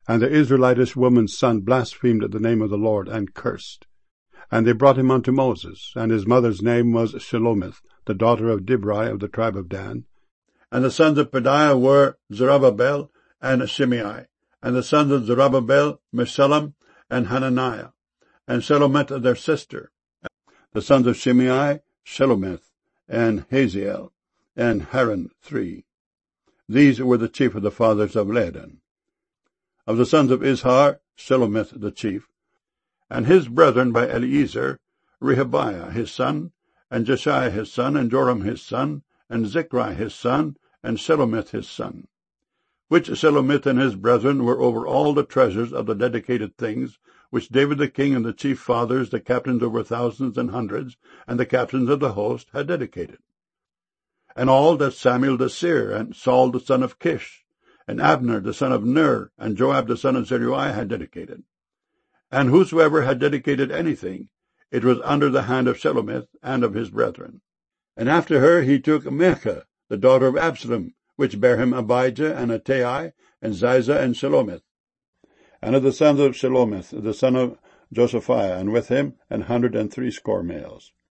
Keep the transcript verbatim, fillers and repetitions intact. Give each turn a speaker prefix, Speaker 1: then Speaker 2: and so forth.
Speaker 1: And the Israelitish woman's son blasphemed the name of the Lord, and cursed. And they brought him unto Moses, and his mother's name was Shelomith, the daughter of Dibri of the tribe of Dan. And the sons of Pedaiah were Zerubbabel and Shimei. And the sons of Zerubbabel, Meshullam and Hananiah, and Shelomith their sister. The sons of Shimei, Shelomith, and Haziel, and Haran three. These were the chief of the fathers of Ladan. Of the sons of Izhar, Shelomith the chief, and his brethren by Eliezer, Rehabiah his son, and Jeshaiah his son, and Joram his son, and Zichri his son, and Shelomith his son. Which Shelomith and his brethren were over all the treasures of the dedicated things, which David the king and the chief fathers, the captains over thousands and hundreds, and the captains of the host, had dedicated. And all that Samuel the seer, and Saul the son of Kish, and Abner the son of Ner, and Joab the son of Zeruiah had dedicated. And whosoever had dedicated anything, it was under the hand of Shelomith and of his brethren. And after her he took Maachah, the daughter of Absalom, which bare him Abijah, and Attai, and Ziza, and Shelomith. And of the sons of Shelomith, the son of Josaphiah, and with him an hundred and threescore males.